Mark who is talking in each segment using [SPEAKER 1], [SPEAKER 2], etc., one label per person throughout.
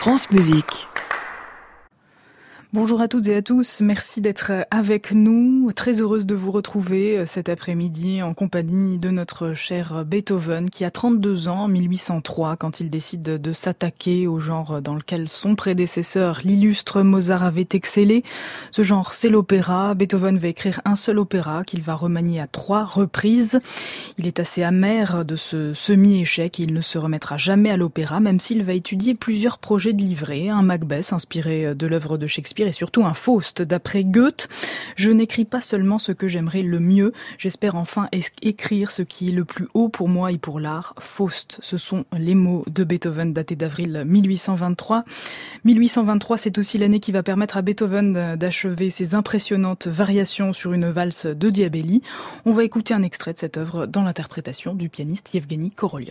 [SPEAKER 1] France Musique.
[SPEAKER 2] Bonjour à toutes et à tous, merci d'être avec nous. Très heureuse de vous retrouver cet après-midi en compagnie de notre cher Beethoven qui a 32 ans en 1803 quand il décide de s'attaquer au genre dans lequel son prédécesseur, l'illustre Mozart, avait excellé. Ce genre, c'est l'opéra. Beethoven va écrire un seul opéra qu'il va remanier à 3 reprises. Il est assez amer de ce semi-échec et il ne se remettra jamais à l'opéra, même s'il va étudier plusieurs projets de livret, un Macbeth inspiré de l'œuvre de Shakespeare et surtout un Faust d'après Goethe. Je n'écris pas seulement ce que j'aimerais le mieux, j'espère enfin écrire ce qui est le plus haut pour moi et pour l'art. Faust, ce sont les mots de Beethoven datés d'avril 1823. 1823, c'est aussi l'année qui va permettre à Beethoven d'achever ses impressionnantes variations sur une valse de Diabelli. On va écouter un extrait de cette œuvre dans l'interprétation du pianiste Yevgeny Korolev.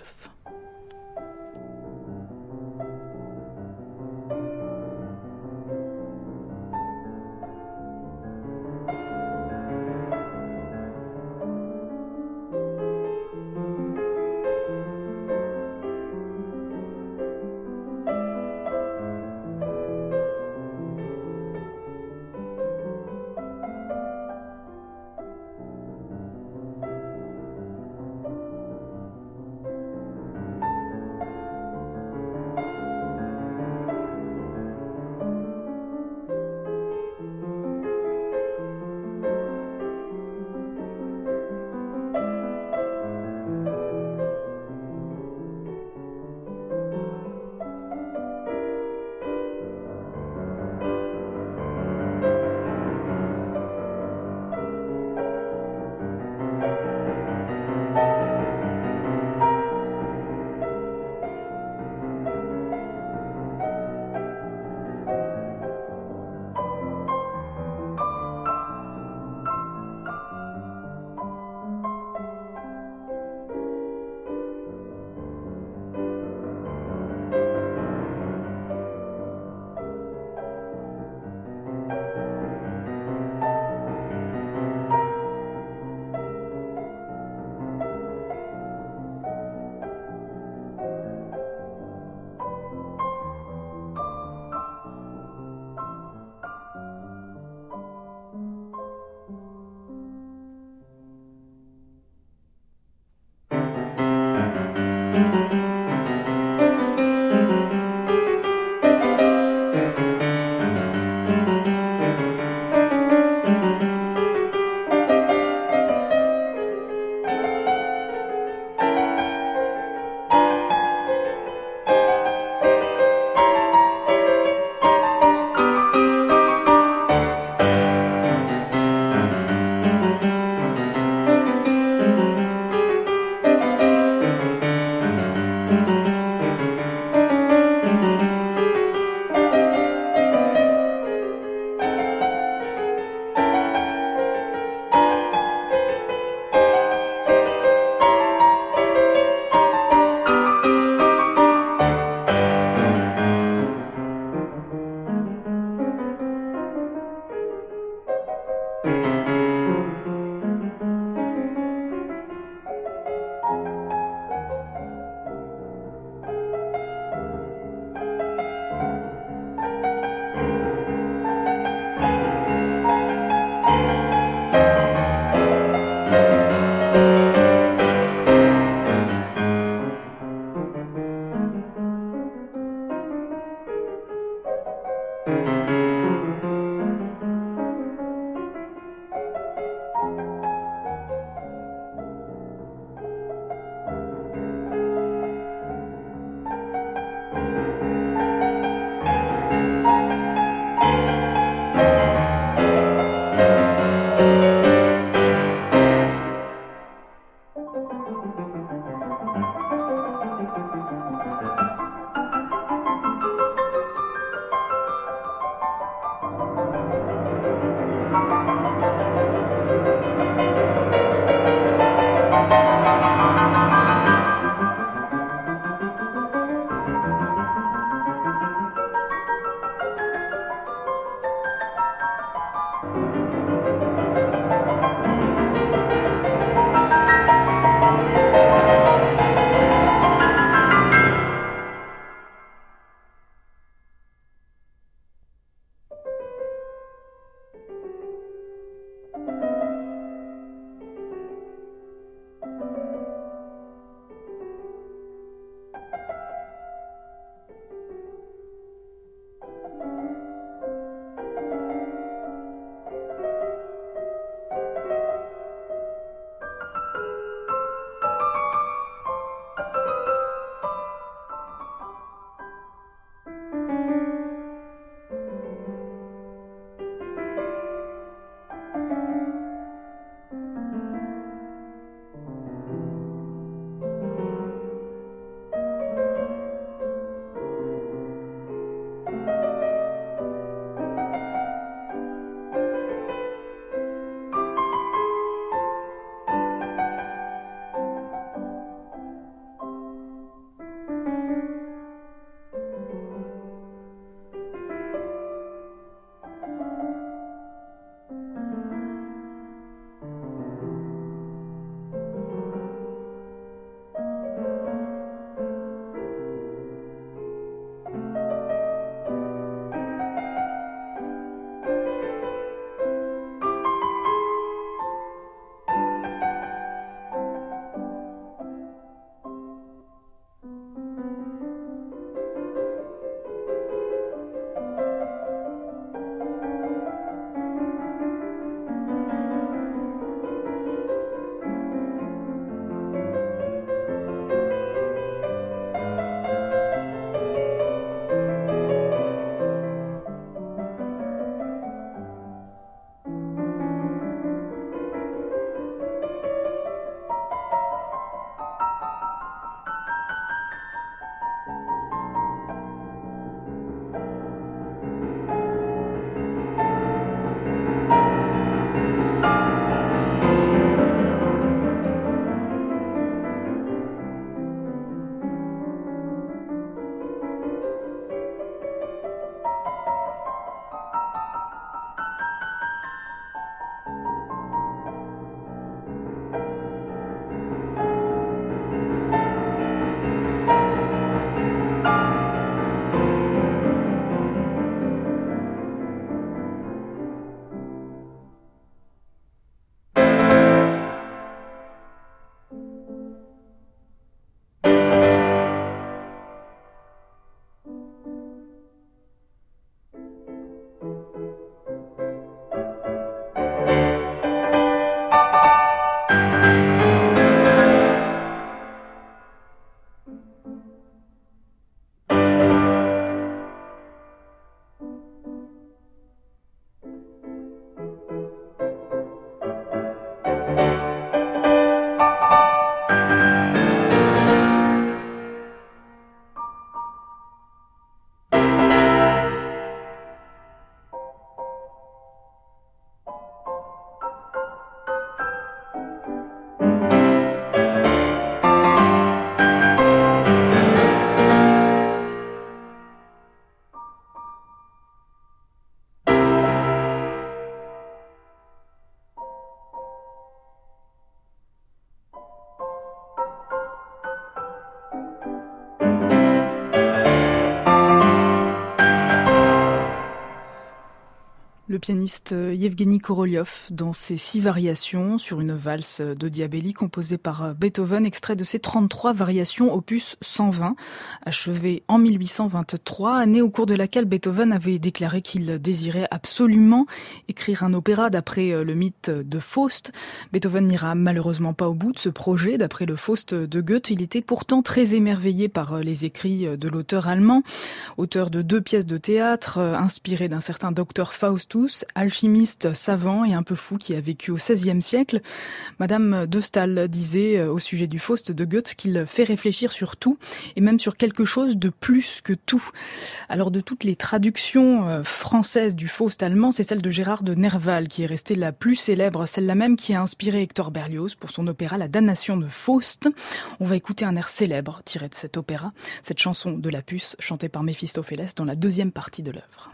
[SPEAKER 2] Le pianiste Yevgeny Korolyov dans ses 6 variations sur une valse de Diabelli composée par Beethoven, extrait de ses 33 variations opus 120, achevé en 1823, année au cours de laquelle Beethoven avait déclaré qu'il désirait absolument écrire un opéra d'après le mythe de Faust. Beethoven n'ira malheureusement pas au bout de ce projet. D'après le Faust de Goethe, il était pourtant très émerveillé par les écrits de l'auteur allemand, auteur de 2 pièces de théâtre, inspiré d'un certain Dr Faustus, alchimiste savant et un peu fou qui a vécu au XVIe siècle. Madame de Staël disait au sujet du Faust de Goethe qu'il fait réfléchir sur tout et même sur quelque chose de plus que tout. Alors de toutes les traductions françaises du Faust allemand, c'est celle de Gérard de Nerval qui est restée la plus célèbre, celle-là même qui a inspiré Hector Berlioz pour son opéra La damnation de Faust. On va écouter un air célèbre tiré de cet opéra, cette chanson de la puce chantée par Méphistophélès dans la 2e partie de l'œuvre.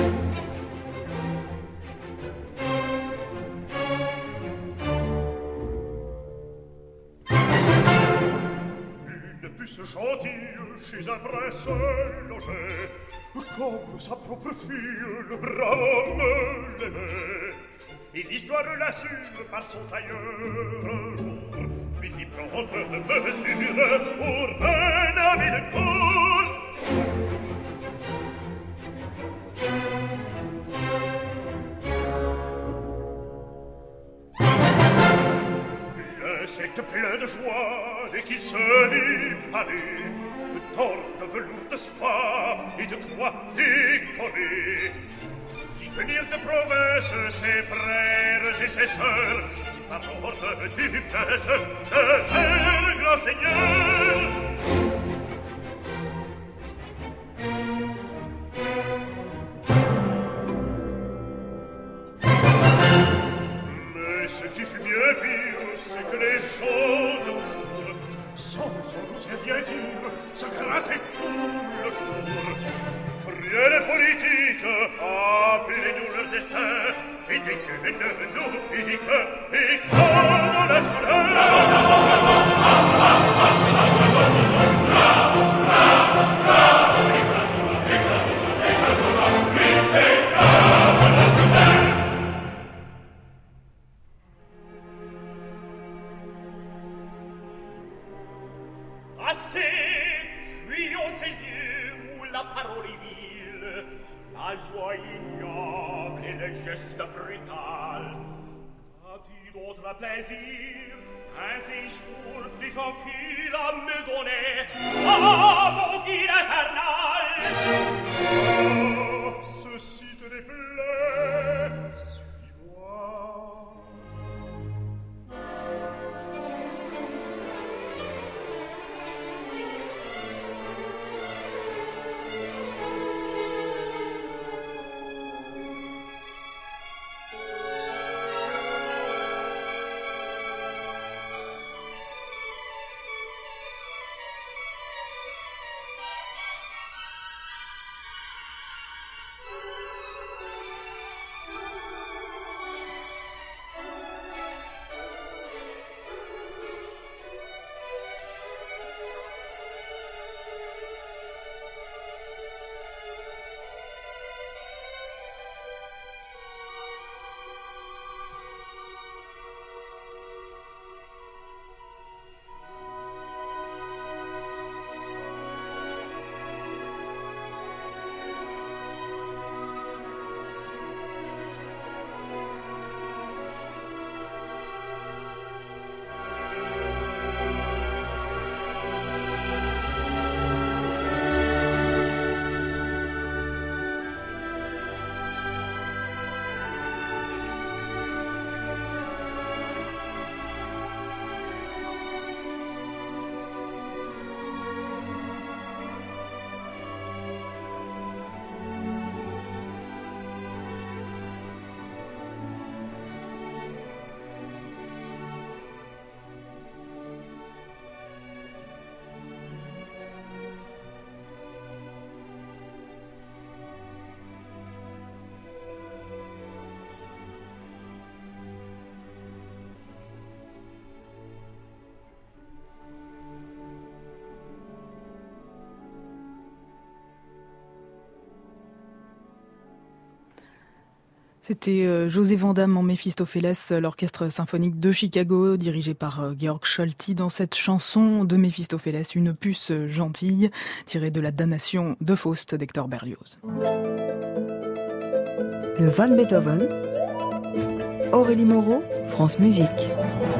[SPEAKER 1] Puce gentille chez un prince logé, comme sa propre fille, le brave homme l'aimait. Et l'histoire l'assure par son tailleur un jour, lui fit prendre mesure pour un ami de cour. L'insecte plein de joie dès qu'il se vit parer, d'or de velours de soie et de croix décorée, fit venir de province ses frères et ses sœurs, qui par ordre du prince devinrent grands seigneurs. Mais ce qui fut bien pire, c'est que les gens de cour, sans en oser rien dire, se grattaient tout le jour. Cruels et politiques, appelez-nous leur destin, et dès que nous piquent, écrasons la brutal. As-tu d'autres plaisirs, un séjour plus tranquille à me donner? Ah, mon guide infernal! Oh, ceci te déplaît, suis-moi.
[SPEAKER 2] C'était José Vandam en Méphistophélès, l'orchestre symphonique de Chicago, dirigé par Georg Scholti, dans cette chanson de Méphistophélès, une puce gentille, tirée de la damnation de Faust d'Hector Berlioz.
[SPEAKER 3] Le Van Beethoven, Aurélie Moreau, France Musique.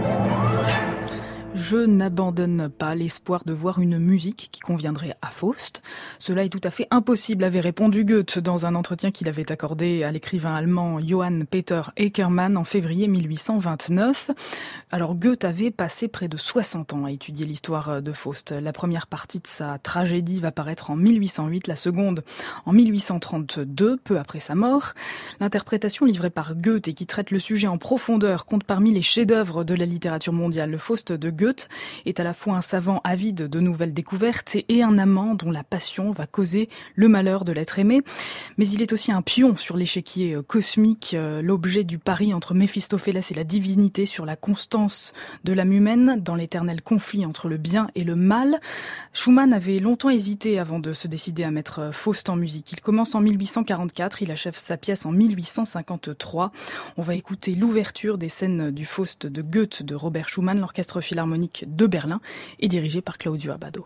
[SPEAKER 2] Je n'abandonne pas l'espoir de voir une musique qui conviendrait à Faust. Cela est tout à fait impossible, avait répondu Goethe dans un entretien qu'il avait accordé à l'écrivain allemand Johann Peter Eckermann en février 1829. Alors Goethe avait passé près de 60 ans à étudier l'histoire de Faust. La première partie de sa tragédie va paraître en 1808, la seconde en 1832, peu après sa mort. L'interprétation livrée par Goethe et qui traite le sujet en profondeur compte parmi les chefs-d'œuvre de la littérature mondiale. Le Faust de Goethe est à la fois un savant avide de nouvelles découvertes et un amant dont la passion va causer le malheur de l'être aimé. Mais il est aussi un pion sur l'échiquier cosmique, l'objet du pari entre Méphistophélès et la divinité sur la constance de l'âme humaine dans l'éternel conflit entre le bien et le mal. Schumann avait longtemps hésité avant de se décider à mettre Faust en musique. Il commence en 1844, il achève sa pièce en 1853. On va écouter l'ouverture des scènes du Faust de Goethe de Robert Schumann, l'orchestre philharmonique de Berlin est dirigé par Claudio Abbado.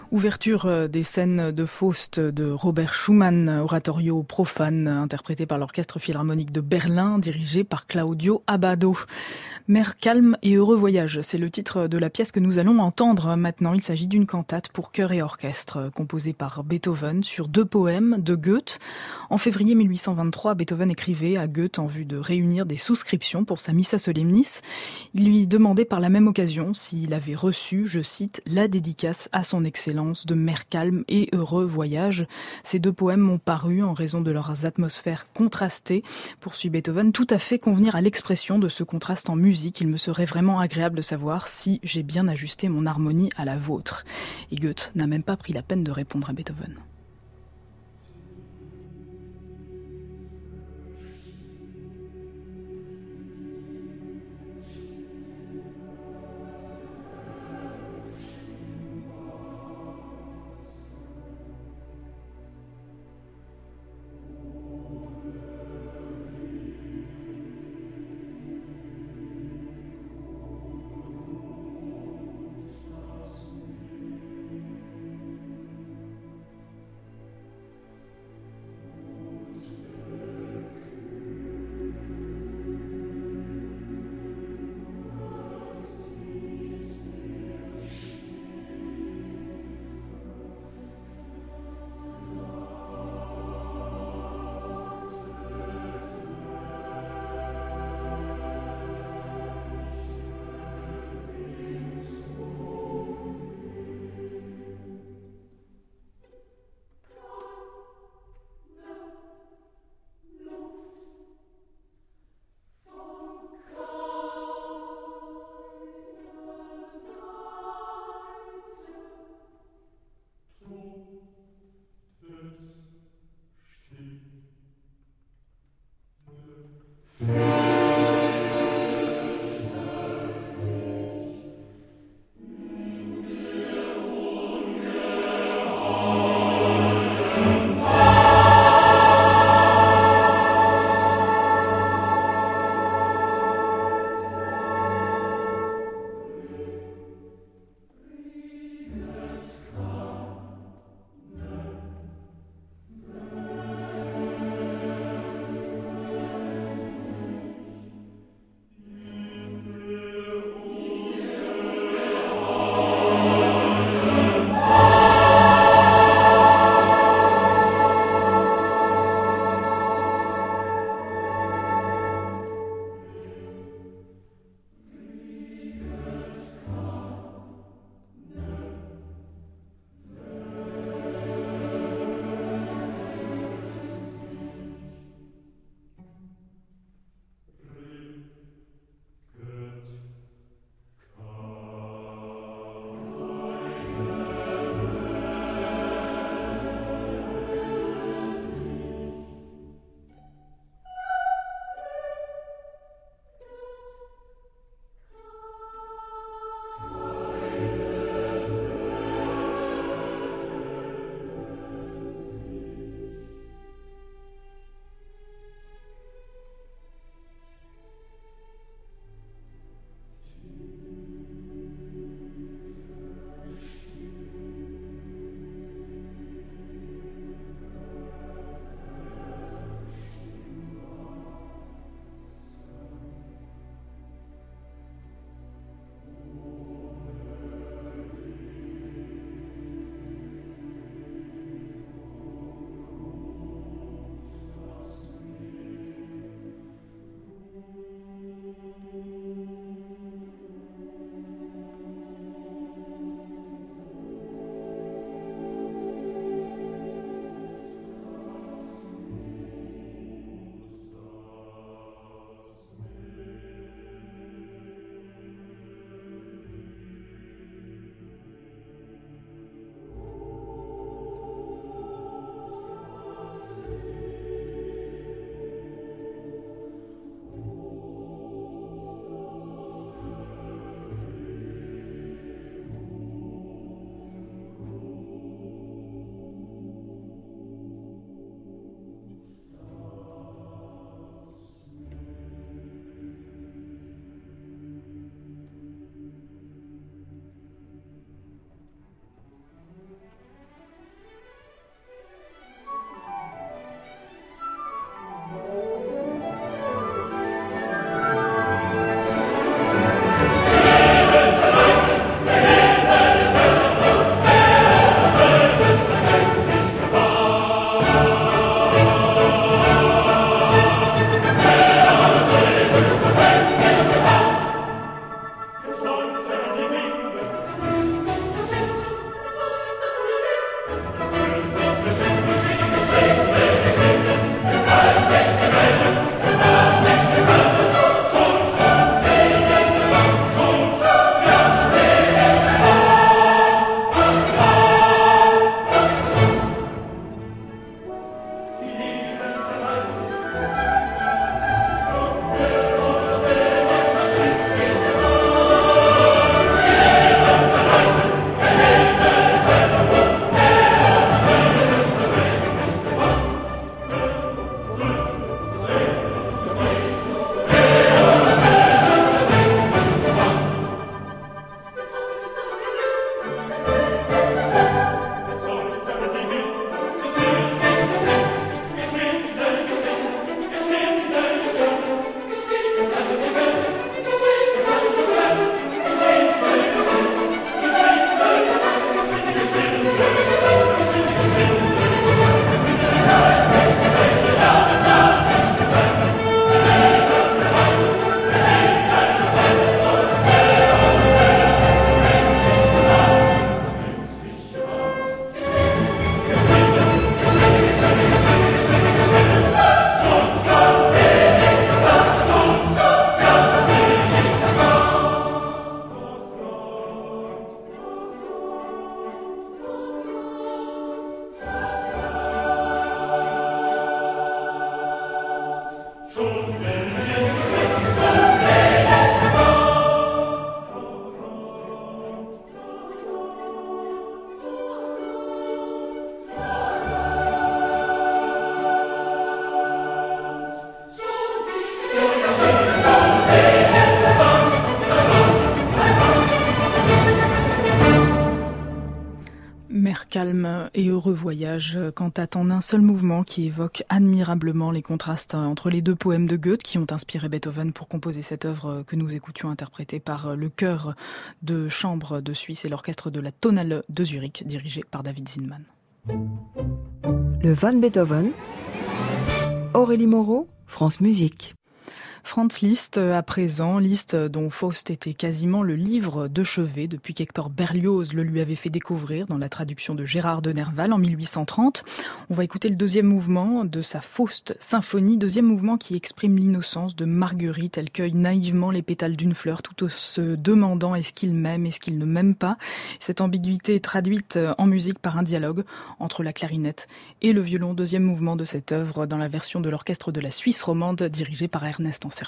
[SPEAKER 2] Ouverture des scènes de Faust de Robert Schumann, oratorio profane interprété par l'Orchestre Philharmonique de Berlin, dirigé par Claudio Abbado. Mer calme et heureux voyage, c'est le titre de la pièce que nous allons entendre maintenant. Il s'agit d'une cantate pour chœur et orchestre, composée par Beethoven sur 2 poèmes de Goethe. En février 1823, Beethoven écrivait à Goethe en vue de réunir des souscriptions pour sa Missa Solemnis. Il lui demandait par la même occasion s'il avait reçu, je cite, la dédicace à son excellence de Mer calme et heureux voyage. Ces 2 poèmes m'ont paru, en raison de leurs atmosphères contrastées, poursuit Beethoven, tout à fait convenir à l'expression de ce contraste en musique. Il me serait vraiment agréable de savoir si j'ai bien ajusté mon harmonie à la vôtre. Et Goethe n'a même pas pris la peine de répondre à Beethoven. calme et heureux voyage cantate en un seul mouvement qui évoque admirablement les contrastes entre les deux poèmes de Goethe qui ont inspiré Beethoven pour composer cette œuvre que nous écoutions interprétée par le chœur de chambre de Suisse et l'orchestre de la Tonhalle de Zurich dirigé par David Zinman.
[SPEAKER 3] Le Van Beethoven, Aurélie Moreau, France Musique.
[SPEAKER 2] Franz Liszt, à présent, Liszt dont Faust était quasiment le livre de chevet depuis qu'Hector Berlioz le lui avait fait découvrir dans la traduction de Gérard de Nerval en 1830. On va écouter le deuxième mouvement de sa Faust symphonie, deuxième mouvement qui exprime l'innocence de Marguerite. Elle cueille naïvement les pétales d'une fleur tout en se demandant est-ce qu'il m'aime, est-ce qu'il ne m'aime pas. Cette ambiguïté est traduite en musique par un dialogue entre la clarinette et le violon, deuxième mouvement de cette œuvre dans la version de l'orchestre de la Suisse romande dirigé par Ernest Ansermet.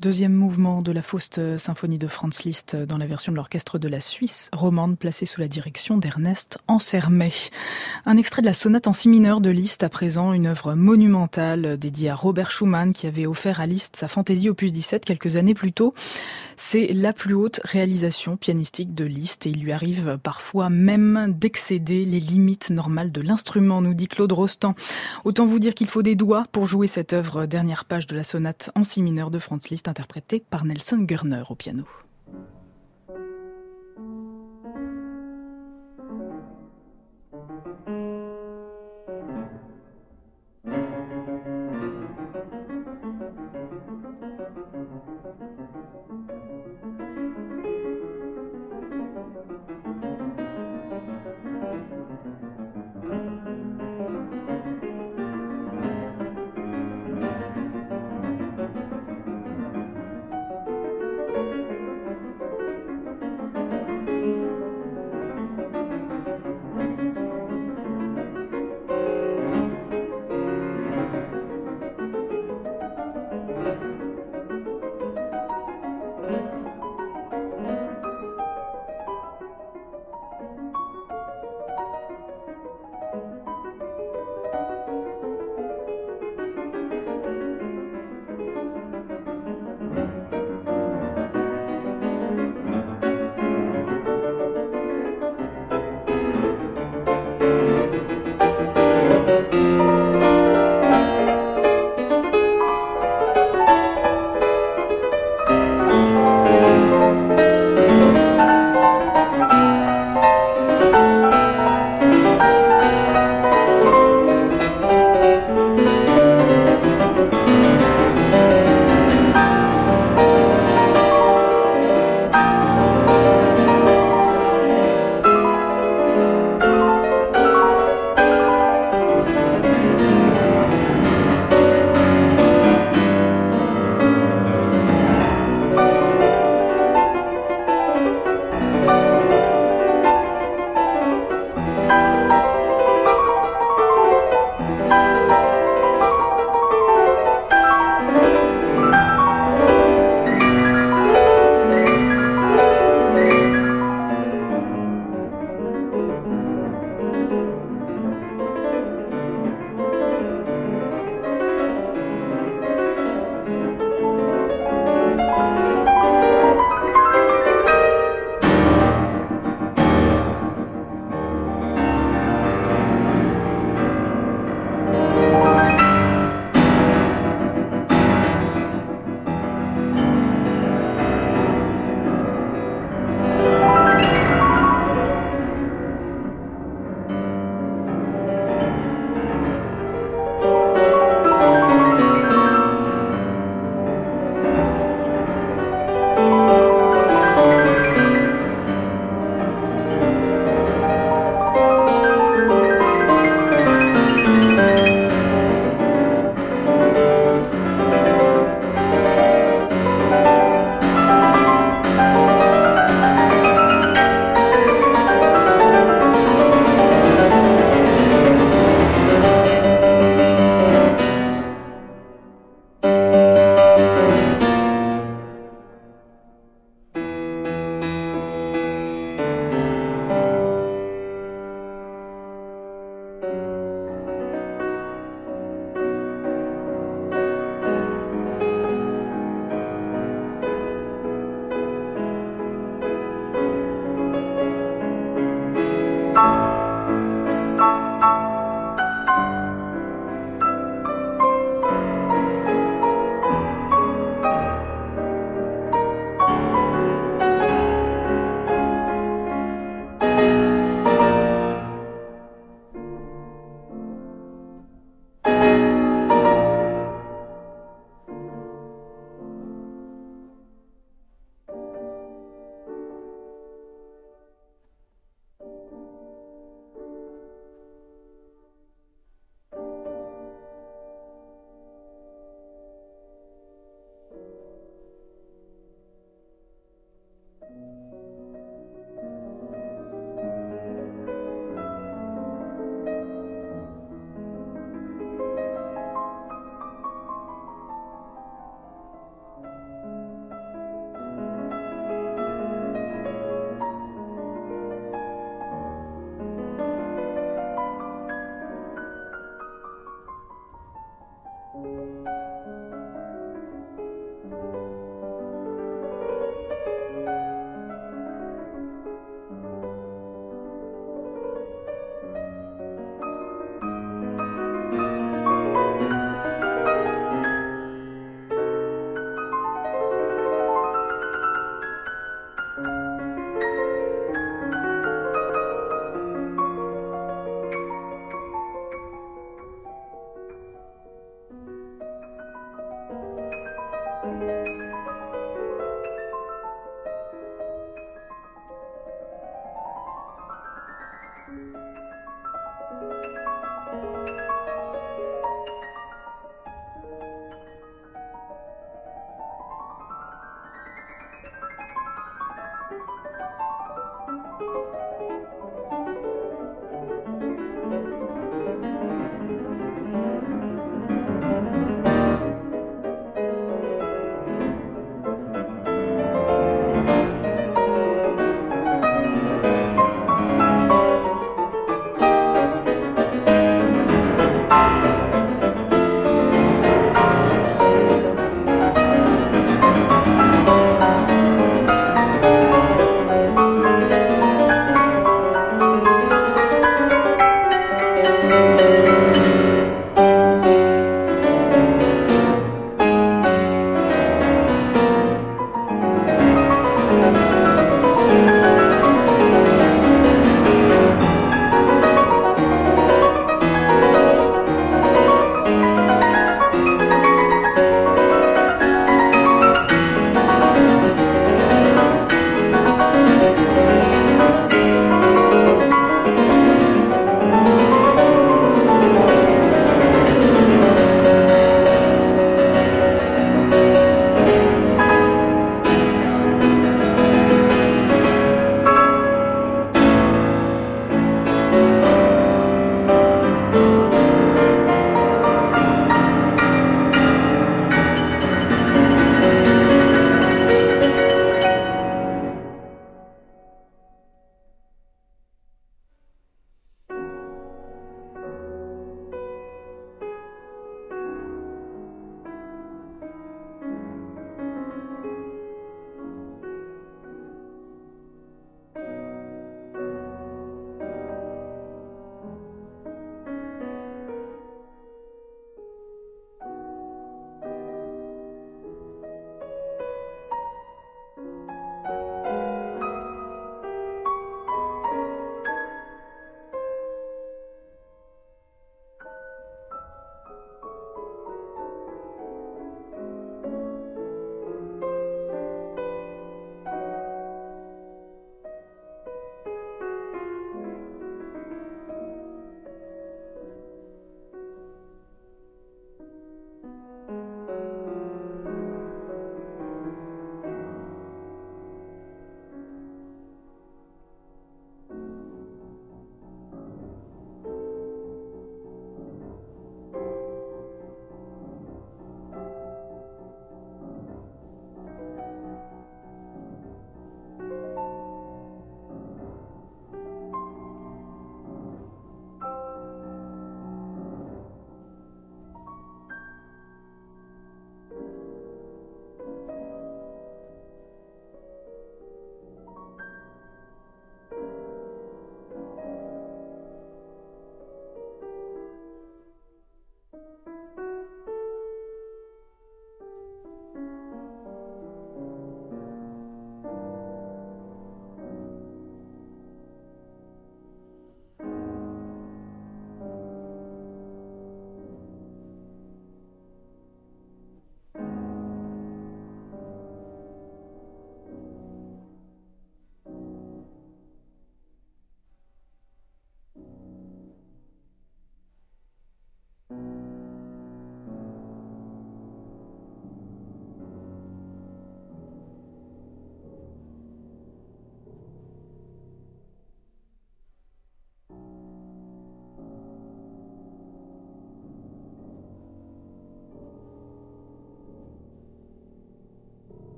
[SPEAKER 2] Deuxième mouvement de la Faust symphonie de Franz Liszt dans la version de l'orchestre de la Suisse romande placée sous la direction d'Ernest Ansermet. Un extrait de la sonate en si mineur de Liszt à présent, une œuvre monumentale dédiée à Robert Schumann qui avait offert à Liszt sa fantaisie opus 17 quelques années plus tôt. C'est la plus haute réalisation pianistique de Liszt et il lui arrive parfois même d'excéder les limites normales de l'instrument, nous dit Claude Rostand. Autant vous dire qu'il faut des doigts pour jouer cette œuvre, dernière page de la sonate en si mineur de Franz Liszt interprétée par Nelson Görner au piano.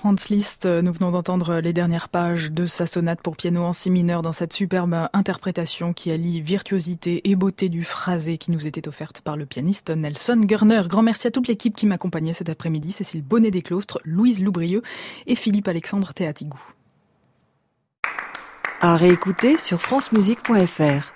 [SPEAKER 2] Franz Liszt. Nous venons d'entendre les dernières pages de sa sonate pour piano en si mineur dans cette superbe interprétation qui allie virtuosité et beauté du phrasé qui nous était offerte par le pianiste Nelson Gurner. Grand merci à toute l'équipe qui m'accompagnait cet après-midi. Cécile Bonnet-Desclostres, Louise Loubrieux et Philippe-Alexandre Théatigou.
[SPEAKER 3] À réécouter sur francemusique.fr.